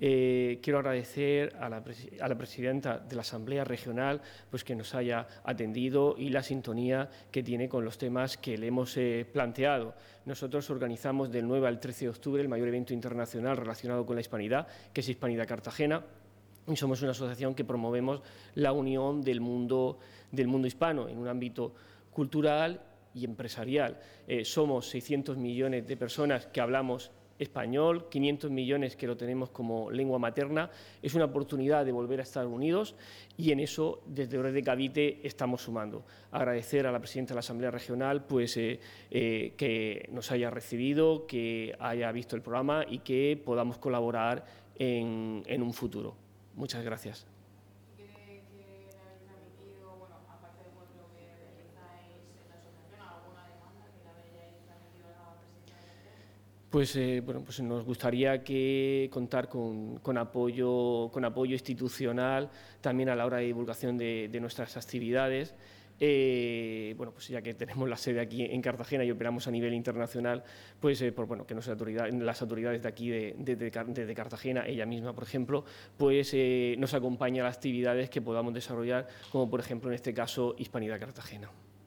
Quiero agradecer a la presidenta de la Asamblea Regional pues, que nos haya atendido y la sintonía que tiene con los temas que le hemos planteado. Nosotros organizamos del 9 al 13 de octubre el mayor evento internacional relacionado con la hispanidad, que es Hispanidad Cartagena. Y somos una asociación que promovemos la unión del mundo hispano en un ámbito cultural y empresarial. Somos 600 millones de personas que hablamos español, 500 millones que lo tenemos como lengua materna. Es una oportunidad de volver a estar unidos y en eso desde Ores de Cavite estamos sumando. Agradecer a la presidenta de la Asamblea Regional pues, que nos haya recibido, que haya visto el programa y que podamos colaborar en un futuro. Muchas gracias. ¿Qué le habéis transmitido, bueno, aparte de lo que realizáis en la asociación, alguna demanda que le hayáis transmitido a la presidenta de la Bueno, pues nos gustaría contar con apoyo institucional también a la hora de divulgación de nuestras actividades. Bueno, pues ya que tenemos la sede aquí en Cartagena y operamos a nivel internacional, pues que las autoridades de aquí de Cartagena, ella misma, por ejemplo, pues nos acompaña a las actividades que podamos desarrollar, como por ejemplo en este caso Hispanidad Cartagena.